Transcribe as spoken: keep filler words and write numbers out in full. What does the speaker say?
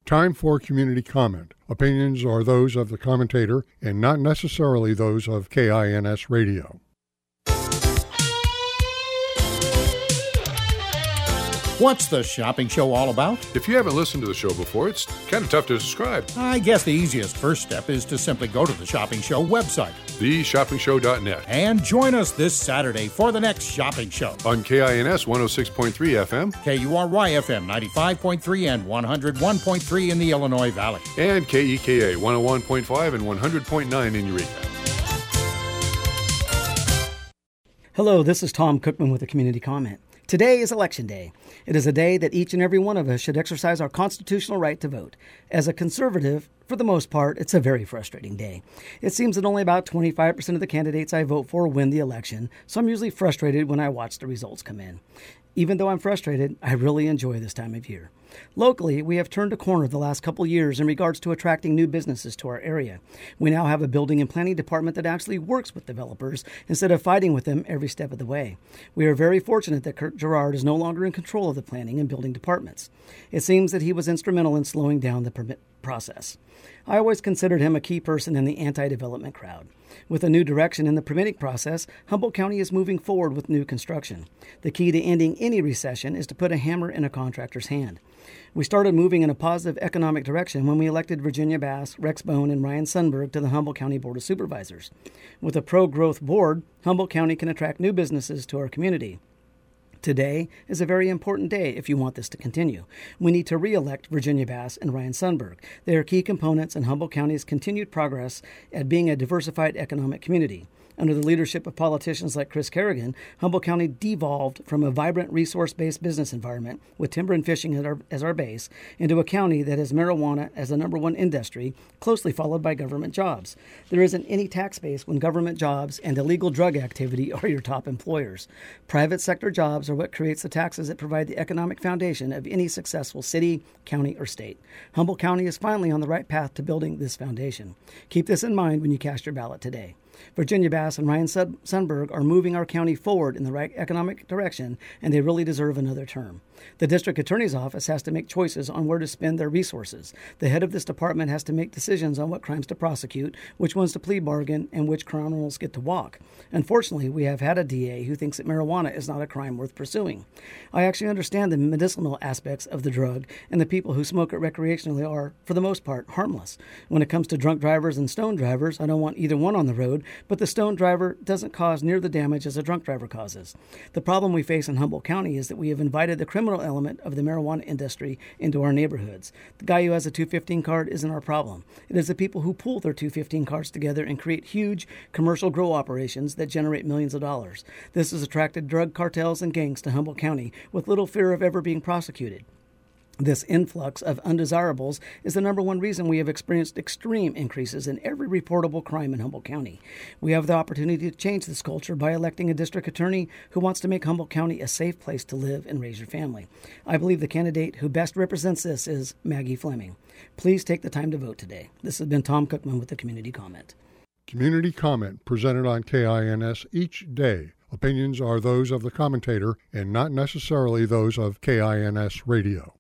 Time for community comment. Opinions are those of the commentator and not necessarily those of K I N S Radio. What's the shopping show all about? If you haven't listened to the show before, it's kind of tough to describe. I guess the easiest first step is to simply go to the Shopping Show website, the shopping show dot net, and join us this Saturday for the next shopping show. On K I N S one oh six point three F M, K U R Y F M ninety-five point three and one oh one point three in the Illinois Valley, and K E K A one oh one point five and one hundred point nine in Eureka. Hello, this is Tom Cookman with a community comment. Today is Election Day. It is a day that each and every one of us should exercise our constitutional right to vote. As a conservative, for the most part, it's a very frustrating day. It seems that only about twenty-five percent of the candidates I vote for win the election, so I'm usually frustrated when I watch the results come in. Even though I'm frustrated, I really enjoy this time of year. Locally, we have turned a corner the last couple years in regards to attracting new businesses to our area. We now have a building and planning department that actually works with developers instead of fighting with them every step of the way. We are very fortunate that Kirk Gerard is no longer in control of the planning and building departments. It seems that he was instrumental in slowing down the permit process. I always considered him a key person in the anti-development crowd. With a new direction in the permitting process, Humboldt County is moving forward with new construction. The key to ending any recession is to put a hammer in a contractor's hand. We started moving in a positive economic direction when we elected Virginia Bass, Rex Bone, and Ryan Sundberg to the Humboldt County Board of Supervisors. With a pro-growth board, Humboldt County can attract new businesses to our community. Today is a very important day if you want this to continue. We need to re-elect Virginia Bass and Ryan Sundberg. They are key components in Humboldt County's continued progress at being a diversified economic community. Under the leadership of politicians like Chris Kerrigan, Humboldt County devolved from a vibrant resource-based business environment with timber and fishing as our, as our base into a county that has marijuana as the number one industry, closely followed by government jobs. There isn't any tax base when government jobs and illegal drug activity are your top employers. Private sector jobs are what creates the taxes that provide the economic foundation of any successful city, county, or state. Humboldt County is finally on the right path to building this foundation. Keep this in mind when you cast your ballot today. Virginia Bass and Ryan Sundberg are moving our county forward in the right economic direction, and they really deserve another term. The district attorney's office has to make choices on where to spend their resources. The head of this department has to make decisions on what crimes to prosecute, which ones to plea bargain, and which criminals get to walk. Unfortunately, we have had a D A who thinks that marijuana is not a crime worth pursuing. I actually understand the medicinal aspects of the drug, and the people who smoke it recreationally are, for the most part, harmless. When it comes to drunk drivers and stone drivers, I don't want either one on the road, but the stone driver doesn't cause near the damage as a drunk driver causes. The problem we face in Humboldt County is that we have invited the criminal element of the marijuana industry into our neighborhoods. The guy who has a two fifteen card isn't our problem. It is the people who pool their two fifteen cards together and create huge commercial grow operations that generate millions of dollars. This has attracted drug cartels and gangs to Humboldt County with little fear of ever being prosecuted. This influx of undesirables is the number one reason we have experienced extreme increases in every reportable crime in Humboldt County. We have the opportunity to change this culture by electing a district attorney who wants to make Humboldt County a safe place to live and raise your family. I believe the candidate who best represents this is Maggie Fleming. Please take the time to vote today. This has been Tom Cookman with the Community Comment. Community Comment presented on K I N S each day. Opinions are those of the commentator and not necessarily those of K I N S Radio.